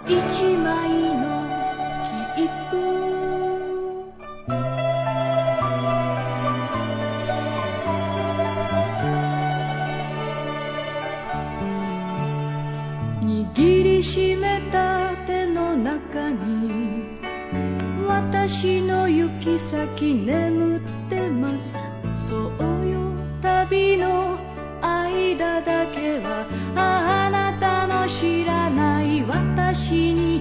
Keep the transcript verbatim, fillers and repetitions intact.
一枚の切符握りしめた手の中に私の行き先眠ってます。そうよ、旅の間だけはあなたの知らない私に